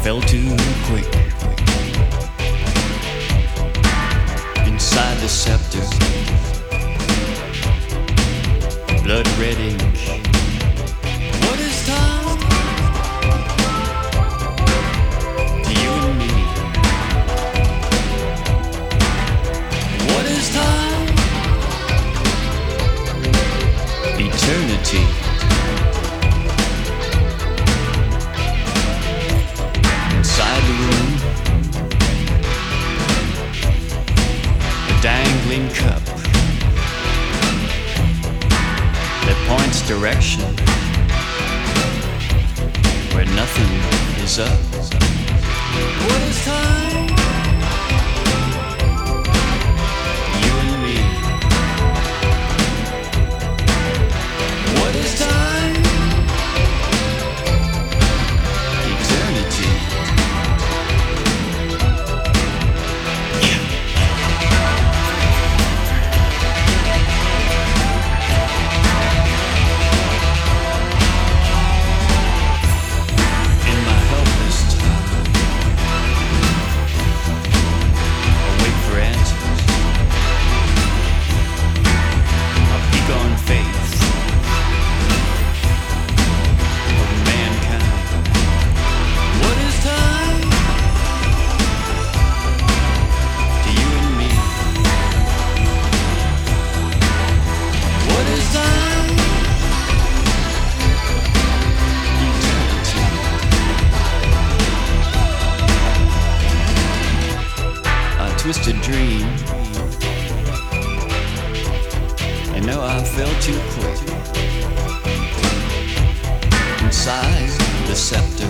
fell too quick inside the scepter. Blood red ink. What is time to you and me? What is time? Eternity. Inside the room, a dangling cup that points direction where nothing is up. What is time? You and me. What is time? Eternity. Twisted dream. And no, I fell too quick inside the scepter.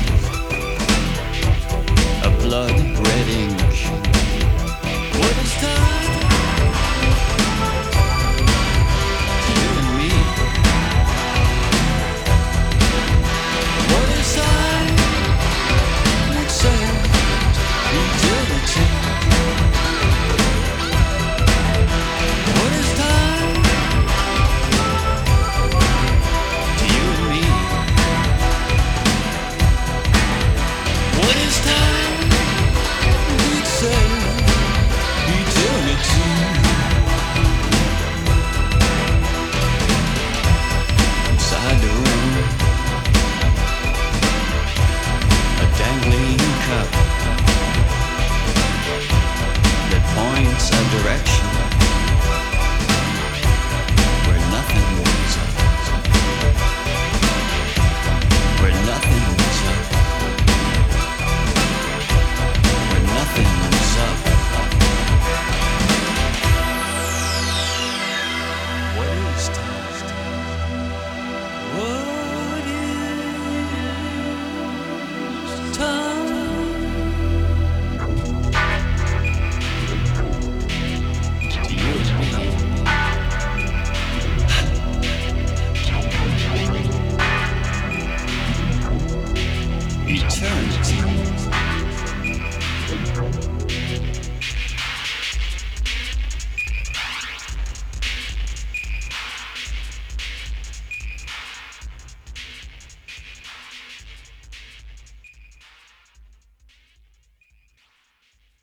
A blood red ink. What is time? You and me. What is time? Except eternity. Inside the room, a dangling cup that points a direction